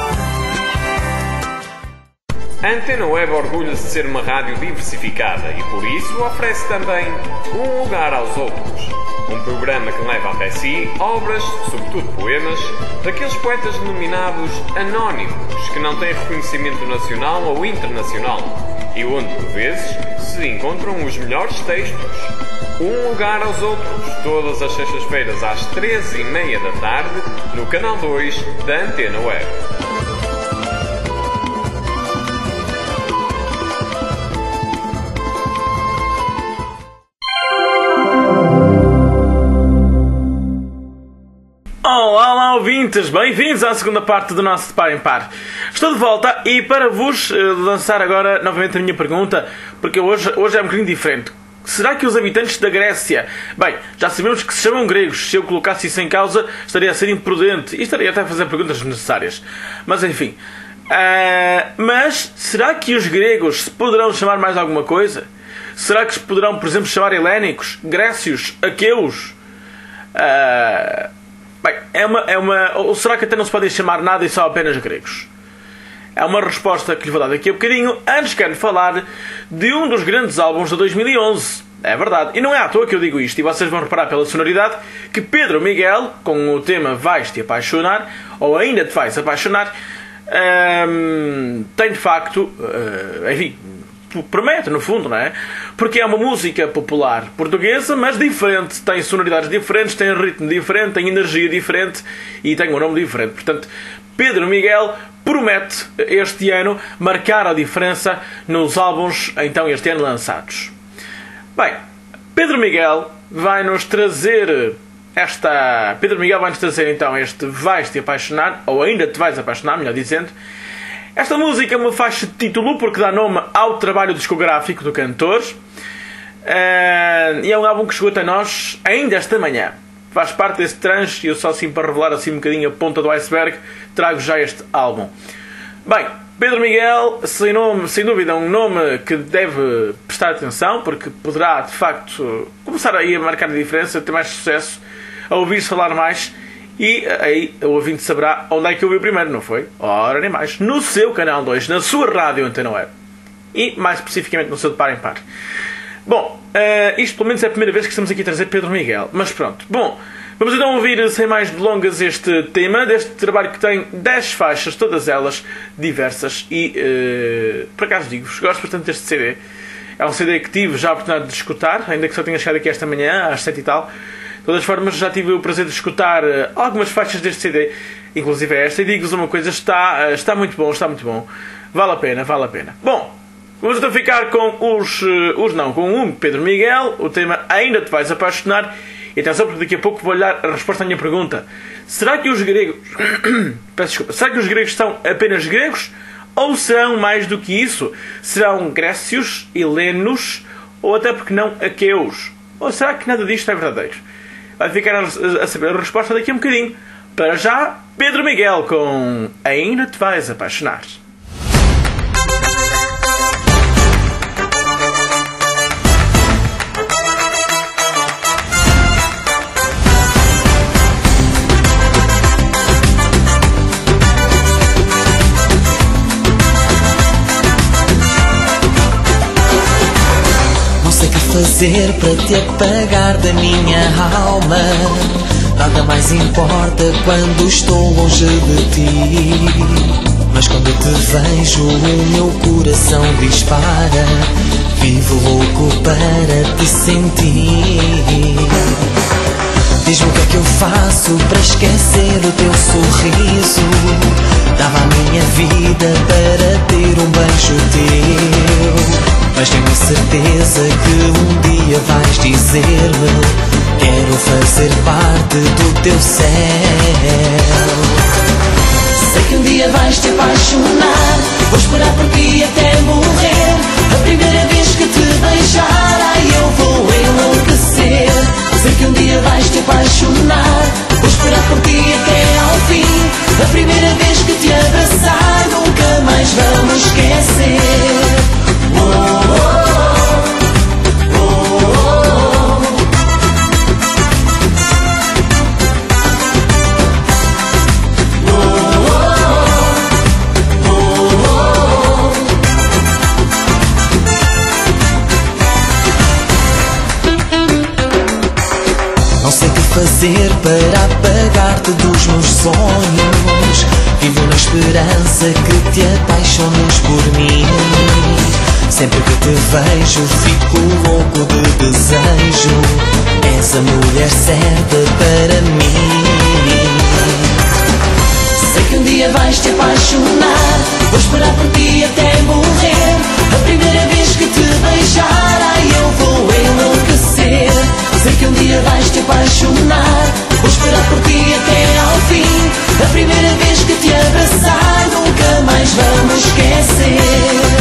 A Antena Web orgulha-se de ser uma rádio diversificada e, por isso, oferece também Um Lugar aos Outros. Um programa que leva até si obras, sobretudo poemas, daqueles poetas denominados anónimos, que não têm reconhecimento nacional ou internacional, e onde, por vezes, se encontram os melhores textos. Um Lugar aos Outros, todas as sextas-feiras às 13h30 da tarde, no Canal 2 da Antena Web. Olá, ouvintes! Bem-vindos à segunda parte do nosso De Par em Par. Estou de volta e para vos lançar agora novamente a minha pergunta, porque hoje é um bocadinho diferente. Será que os habitantes da Grécia... Bem, já sabemos que se chamam gregos. Se eu colocasse isso em causa, estaria a ser imprudente e estaria até a fazer perguntas desnecessárias. Mas enfim... mas será que os gregos se poderão chamar mais alguma coisa? Será que se poderão, por exemplo, chamar helénicos, grécios, aqueus? Bem, ou será que até não se podem chamar nada e só apenas gregos? É uma resposta que lhe vou dar daqui a bocadinho. Antes quero falar de um dos grandes álbuns de 2011. É verdade. E não é à toa que eu digo isto. E vocês vão reparar pela sonoridade que Pedro Miguel, com o tema Vais-te Apaixonar, ou Ainda Te Vais Apaixonar, tem de facto... enfim... promete, no fundo, não é? Porque é uma música popular portuguesa, mas diferente. Tem sonoridades diferentes, tem ritmo diferente, tem energia diferente e tem um nome diferente. Portanto, Pedro Miguel promete este ano marcar a diferença nos álbuns, então, este ano lançados. Bem, Pedro Miguel vai-nos trazer então este Vais-te Apaixonar, ou Ainda Te Vais Apaixonar, melhor dizendo. Esta música é uma faixa de título porque dá nome ao trabalho discográfico do cantor. E é um álbum que chegou até nós ainda esta manhã. Faz parte desse tranche e eu só assim para revelar assim um bocadinho a ponta do iceberg trago já este álbum. Bem, Pedro Miguel, sem dúvida, um nome que deve prestar atenção porque poderá de facto começar aí a marcar a diferença, ter mais sucesso, a ouvir-se falar mais. E aí o ouvinte saberá onde é que eu vi primeiro, não foi? Ora, nem mais. No seu Canal 2, na sua rádio Antena Web. E mais especificamente no seu De Par em Par. Bom, isto pelo menos é a primeira vez que estamos aqui a trazer Pedro Miguel. Mas pronto. Bom, Vamos então ouvir, sem mais delongas, este tema deste trabalho que tem 10 faixas, todas elas diversas e, por acaso digo-vos, gosto bastante deste CD. É um CD que tive já a oportunidade de escutar, ainda que só tenha chegado aqui esta manhã, às 7 e tal. De todas as formas, já tive o prazer de escutar algumas faixas deste CD, inclusive esta, e digo-vos uma coisa, está muito bom, está muito bom. Vale a pena, vale a pena. Bom, vamos então ficar com com o Pedro Miguel, o tema Ainda Te Vais Apaixonar. E atenção, porque daqui a pouco vou-lhe dar a resposta à minha pergunta. Será que os gregos... Peço desculpa. Será que os gregos são apenas gregos? Ou serão mais do que isso? Serão grécios, helenos, ou até porque não aqueus? Ou será que nada disto é verdadeiro? Vai ficar a saber a resposta daqui a um bocadinho. Para já, Pedro Miguel com Ainda Te Vais Apaixonar. Fazer para te apagar da minha alma. Nada mais importa quando estou longe de ti. Mas quando te vejo o meu coração dispara. Vivo louco para te sentir. Diz-me o que é que eu faço para esquecer o teu sorriso. Dava a minha vida para ter um beijo teu. Mas tenho certeza que um dia vais dizer-me: quero fazer parte do teu céu. Sei que um dia vais te apaixonar. Vou esperar por ti até morrer. A primeira vez que te beijar, ai, eu vou enlouquecer. Sei que um dia vais te apaixonar. Vou esperar por ti até ao fim. A primeira vez que te abraçar, nunca mais vamos esquecer. Fazer para apagar-te dos meus sonhos. Vivo na esperança que te apaixones por mim. Sempre que te vejo fico louco de desejo. És a mulher certa para mim. Sei que um dia vais te apaixonar. Vou esperar por ti até morrer. A primeira vez que te beijar, ai, eu vou enlouquecer. Sei que um dia vais te apaixonar. Vou esperar por ti até ao fim. A primeira vez que te abraçar, nunca mais vamos esquecer.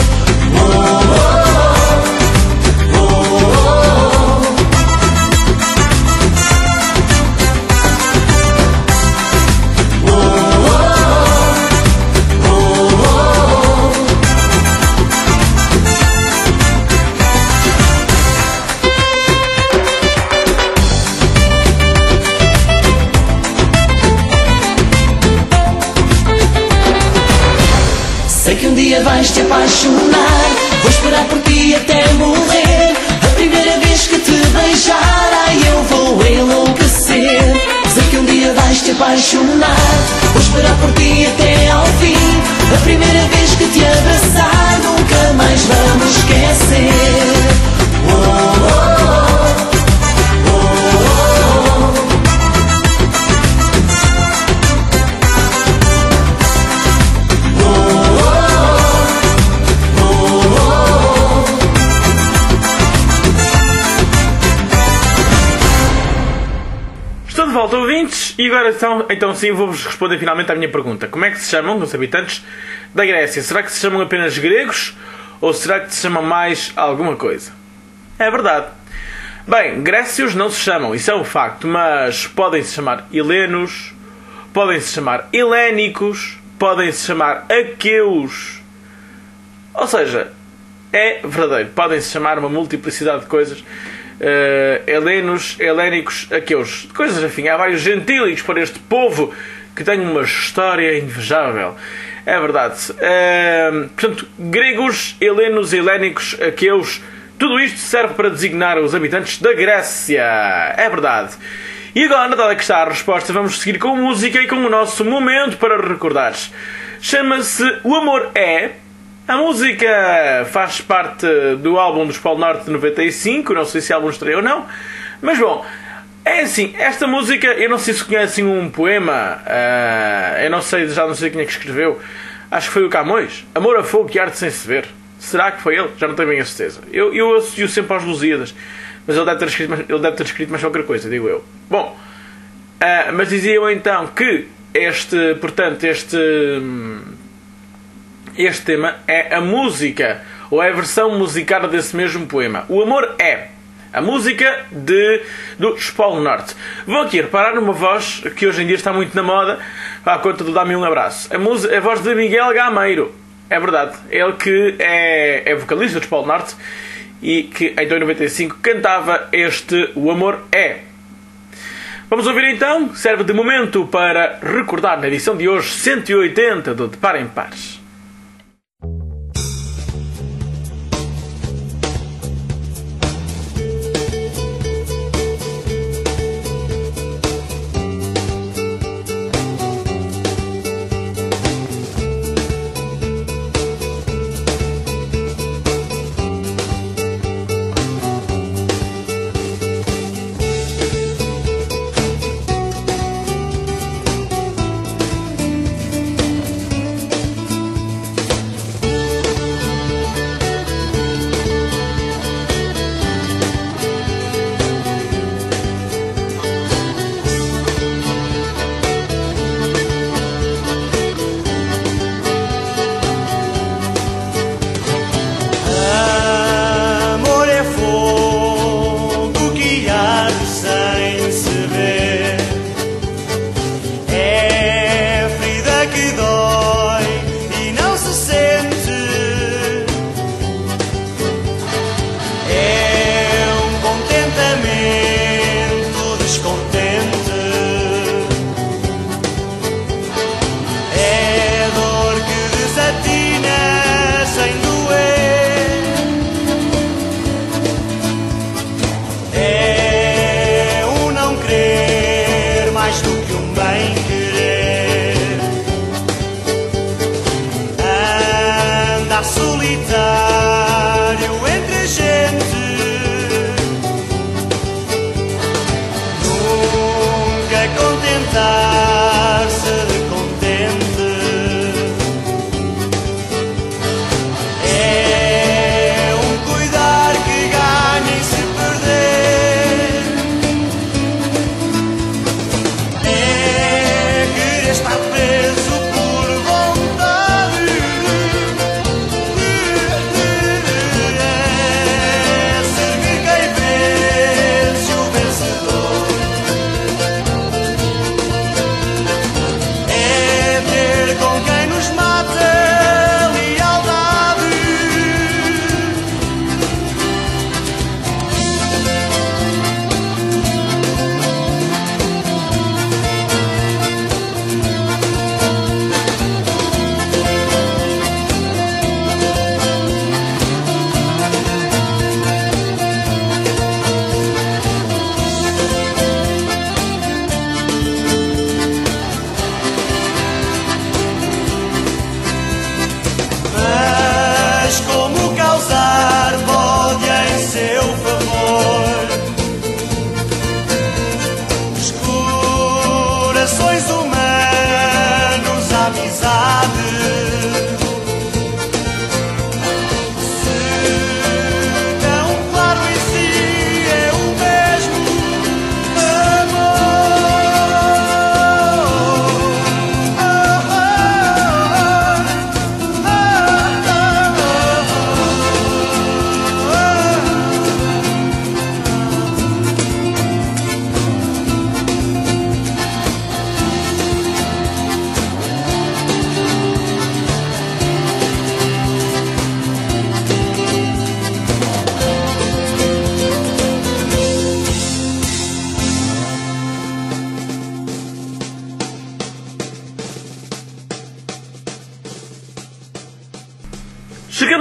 Sei que um dia vais te apaixonar. Vou esperar por ti até morrer. A primeira vez que te beijar, ai, eu vou enlouquecer. Sei que um dia vais te apaixonar. Vou esperar por ti até ao fim. A primeira vez que te abraçar, nunca mais vamos esquecer. Volta, ouvintes, e agora então sim vou-vos responder finalmente à minha pergunta. Como é que se chamam os habitantes da Grécia? Será que se chamam apenas gregos ou será que se chamam mais alguma coisa? É verdade. Bem, grécios não se chamam, isso é um facto, mas podem-se chamar helenos, podem-se chamar helénicos, podem-se chamar aqueus. Ou seja, é verdadeiro, podem-se chamar uma multiplicidade de coisas. Helenos, helénicos, aqueus, coisas afim. Há vários gentílicos para este povo que tem uma história invejável. É verdade. Portanto, gregos, helenos, helénicos, aqueus, tudo isto serve para designar os habitantes da Grécia. É verdade. E agora, dada que está a resposta, vamos seguir com música e com o nosso momento para recordares. Chama-se O Amor É. A música faz parte do álbum dos Polo Norte de 95, não sei se o álbum estreou ou não, mas bom, é assim, esta música, eu não sei se conhecem um poema, eu não sei, já não sei quem é que escreveu, acho que foi o Camões, Amor a Fogo e Arte Sem Se Ver. Será que foi ele? Já não tenho bem a certeza. Eu associo sempre aos Lusíadas, mas ele deve ter escrito mais qualquer coisa, digo eu. Bom, mas dizia eu então que este tema é a música, ou é a versão musicada desse mesmo poema. O Amor É. A música dos Polo Norte. Vou aqui reparar numa voz que hoje em dia está muito na moda, à conta do Dá-me um Abraço. A voz de Miguel Gameiro. É verdade. Ele que é vocalista dos Polo Norte e que em 95 cantava este O Amor É. Vamos ouvir então. Serve de momento para recordar na edição de hoje 180 do De Par em Pares.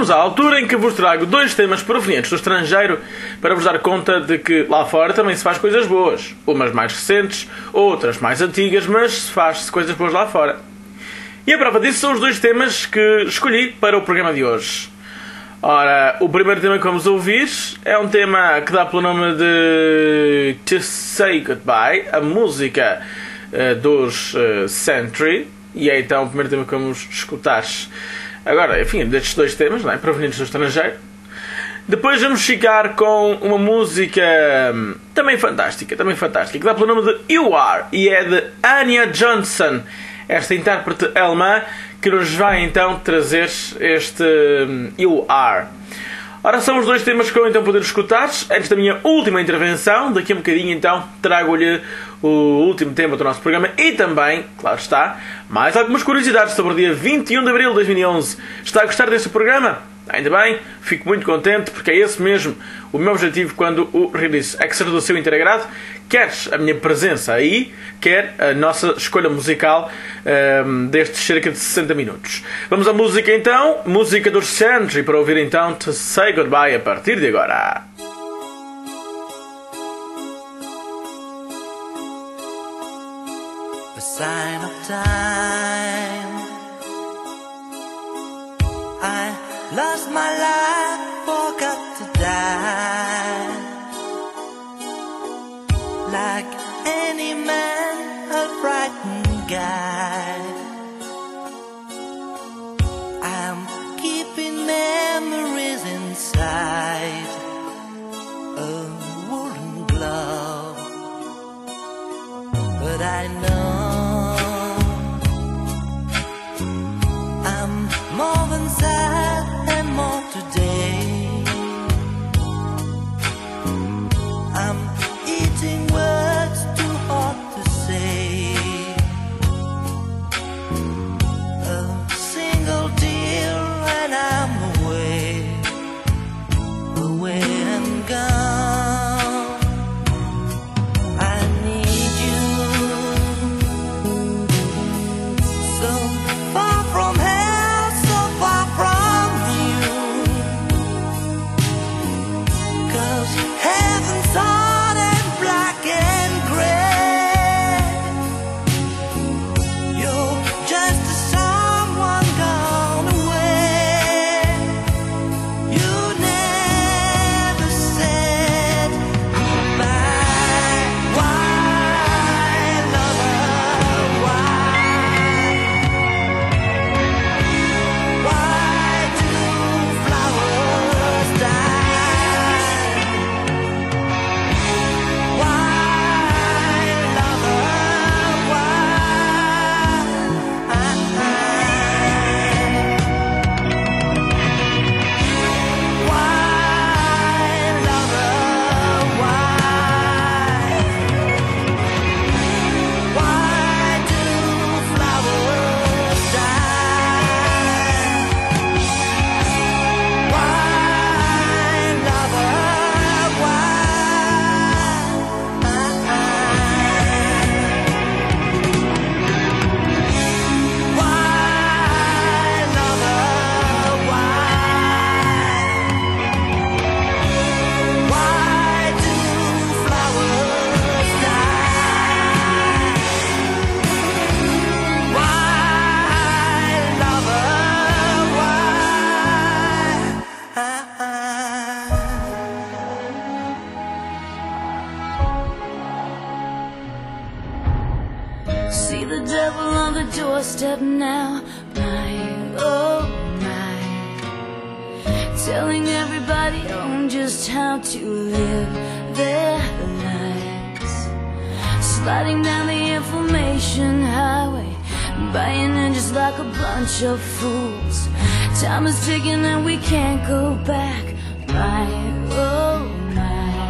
chegamos à altura em que vos trago 2 temas provenientes do estrangeiro para vos dar conta de que lá fora também se faz coisas boas. Umas mais recentes, outras mais antigas, mas faz-se coisas boas lá fora. E a prova disso são os 2 temas que escolhi para o programa de hoje. Ora, o primeiro tema que vamos ouvir é um tema que dá pelo nome de To Say Goodbye, a música dos Century, e é então o primeiro tema que vamos escutar. Agora, enfim, destes 2 temas, não é? Provenientes do estrangeiro. Depois vamos ficar com uma música também fantástica, que dá pelo nome de You Are, e é de Anya Johnson, esta intérprete alemã, que nos vai então trazer este You Are. Ora, são os 2 temas que eu então poder escutar antes da minha última intervenção. Daqui a um bocadinho então trago-lhe o último tema do nosso programa e também, claro está, mais algumas curiosidades sobre o dia 21 de Abril de 2011. Está a gostar deste programa? Ainda bem, fico muito contente porque é esse mesmo o meu objetivo quando o realizo. É que seja do seu integrado, quer a minha presença aí, quer a nossa escolha musical destes cerca de 60 minutos. Vamos à música então, música dos Century, para ouvir então To Say Goodbye a partir de agora. A sign of time. I lost my life, forgot to die. Like any man, a frightened guy. I'm keeping memories inside a woolen glove. But I know I'm more than sad and more today. I'm eating words too hard to say. A single tear and I'm away and gone. I need you so far from hell, so far from you. 'Cause heaven's hard and black and gray. You're just someone gone away. You never said goodbye. Why, lover, why? Why do flowers die? Why, lover, why? Why, lover, why? Why do flowers die? Why, lover, why? Why, lover, why? Why do flowers die? Why, lover, why? See the devil on the doorstep now, my, oh my. Telling everybody on just how to live their lives. Sliding down the information highway, buying in just like a bunch of fools. Time is ticking and we can't go back, my, oh my.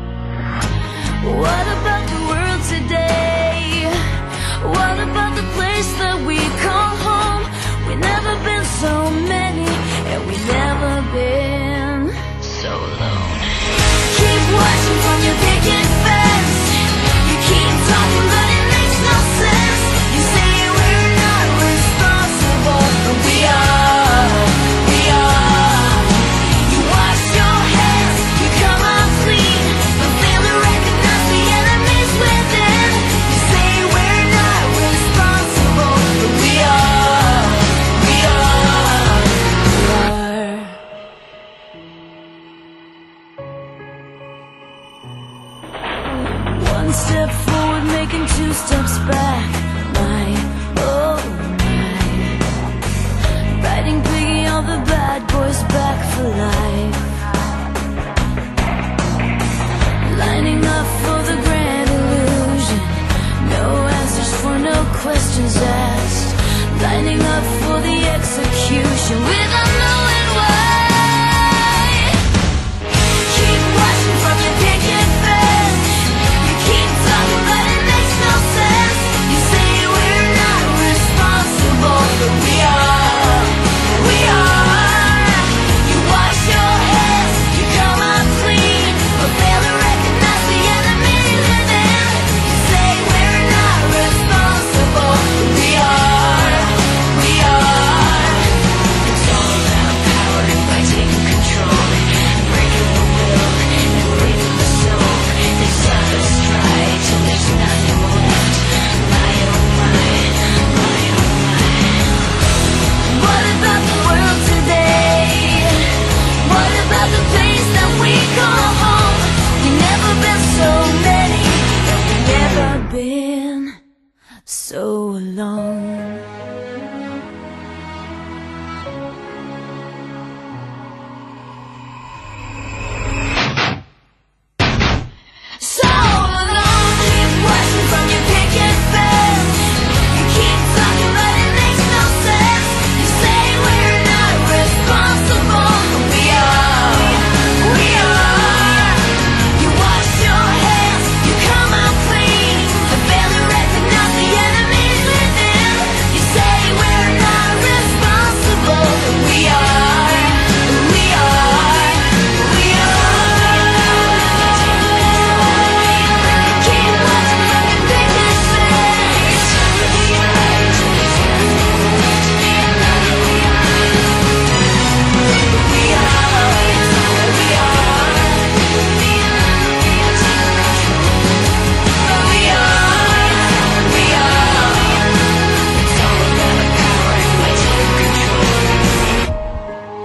What about the world today? What about the place that we call home? We've never been so many, and we've never been so alone. Keep watching from your picket fence. You keep talking, but it makes no sense. You say we're not responsible, but we are, we are. One step forward, making 2 steps back. My, oh my. Riding Biggie, all the bad boys back for life. Lining up for the grand illusion. No answers for no questions asked. Lining up for the execution without knowing why. Keep watching from your picket fence. You keep talking but it makes no sense. You say we're not responsible, but we are. We are. You wash your hands, you come out clean, but fail to recognize the enemy within. You say we're not responsible, but we are. We are. It's all about power and by taking control, breaking the will and breaking the soul. They suck us dry till there's nothing left. My oh my, my oh my. What about the world today? What about the place that we call home? We've never been so many, and we've never been so alone. So alone, keep watching from your picket fence. You keep talking but it makes no sense. You say we're not responsible, but we are. We are. You wash your hands, you come out clean, but fail to recognize the enemies within. You say we're not responsible, but we are. We are. We are. Keep watching from your picket fence. We are. We are. We are. We are. It's all about power and by taking control.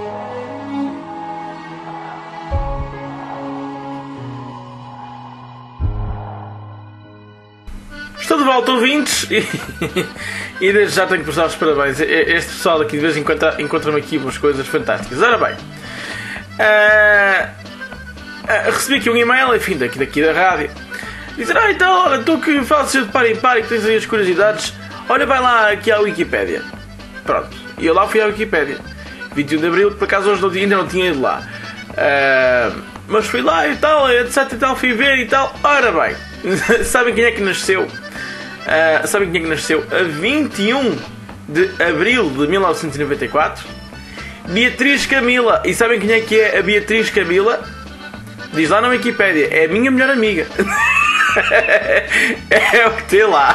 Estou de volta, ouvintes, e desde já tenho que prestar os parabéns. Este pessoal aqui de vez em quando encontra-me aqui umas coisas fantásticas. Ora bem, recebi aqui um e-mail, enfim, daqui da rádio. Dizer, então, olha, tu que fazes de par em par e que tens aí as curiosidades, olha, vai lá aqui à Wikipédia. Pronto, e eu lá fui à Wikipédia. 21 de Abril, por acaso hoje ainda não tinha ido lá. Mas fui lá e tal, etc e tal, fui ver e tal. Ora bem, sabem quem é que nasceu? Sabem quem é que nasceu a 21 de Abril de 1994? Beatriz Camila. E sabem quem é que é a Beatriz Camila? Diz lá na Wikipédia, é a minha melhor amiga. É o que tem lá.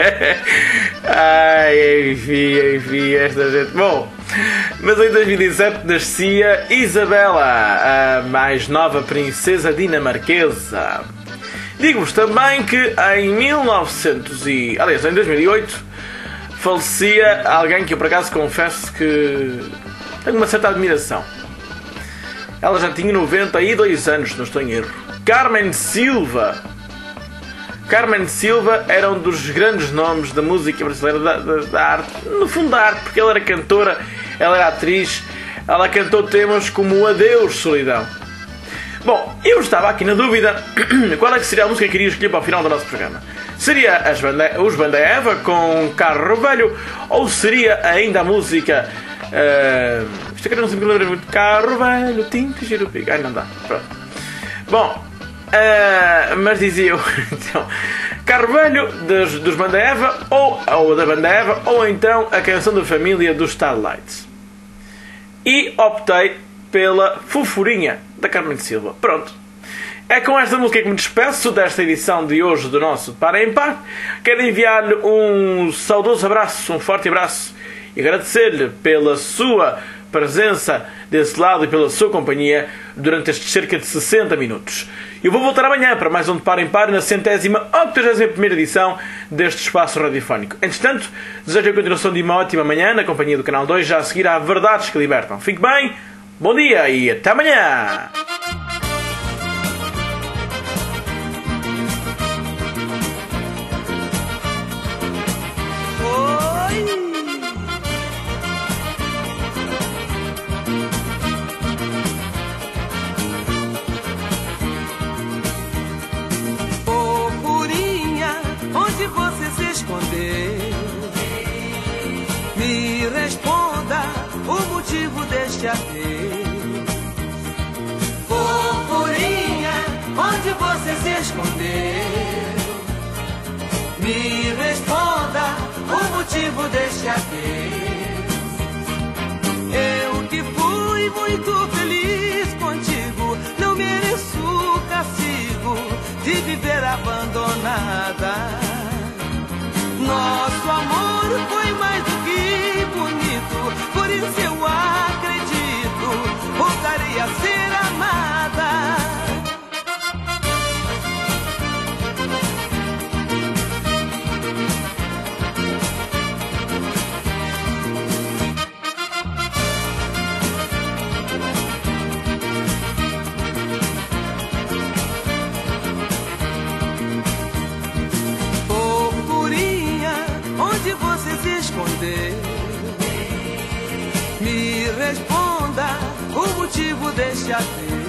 Ai, enfim, esta gente. Bom, mas em 2007 nascia Isabela, a mais nova princesa dinamarquesa. Digo-vos também que em 2008 falecia alguém que eu por acaso confesso que tenho uma certa admiração. Ela já tinha 92 anos, não estou em erro. Carmen Silva. Carmen Silva era um dos grandes nomes da música brasileira, da arte, no fundo da arte, porque ela era cantora, ela era atriz, ela cantou temas como Adeus, Solidão. Bom, eu estava aqui na dúvida qual é que seria a música que queria escolher para o final do nosso programa. Seria os Banda Eva com Carro Velho, ou seria ainda a música... isto aqui não se me lembra muito. Carro Velho, tinta, giro, pico. Ai, não dá, pronto. Bom... mas dizia eu então, Carro Velho dos Banda Eva ou da Banda Eva, ou então a canção da família dos Starlights, e optei pela Fofurinha da Carmen Silva. Pronto, é com esta música que me despeço desta edição de hoje do nosso Par em Par. Quero enviar-lhe um saudoso abraço, um forte abraço, e agradecer-lhe pela sua presença desse lado e pela sua companhia durante estes cerca de 60 minutos. Eu vou voltar amanhã para mais um de Par em Par na 181ª edição deste espaço radiofónico. Entretanto, desejo a continuação de uma ótima manhã na companhia do Canal 2, já a seguir a Verdades que Libertam. Fique bem, bom dia e até amanhã! deste adeus. Fofurinha, onde você se escondeu? Me responda o motivo deste adeus. Eu que fui muito feliz contigo, não mereço o castigo de viver abandonada. Nosso amor foi mais do que bonito, por isso eu acredito, voltarei a ser amada. Me responda o motivo deste adeus.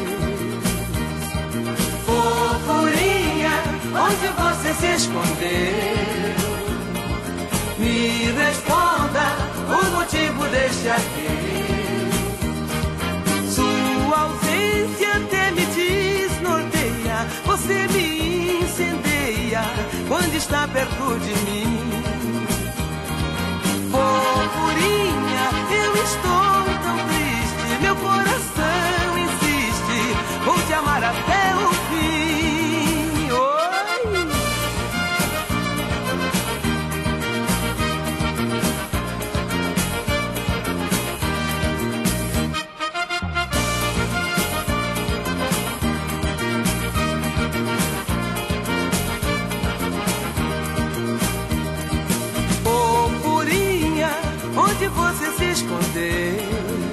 Fofurinha, onde você se escondeu? Me responda o motivo deste adeus. Sua ausência até me desnorteia, você me incendeia quando está perto de mim. Fofurinha, eu estou tão triste, meu coração insiste, vou te amar até o fim. Oi! Onde você se escondeu?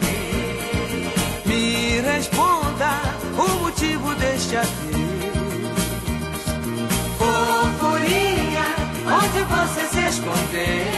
Me responda o motivo deste adeus. Fofurinha, onde você se escondeu?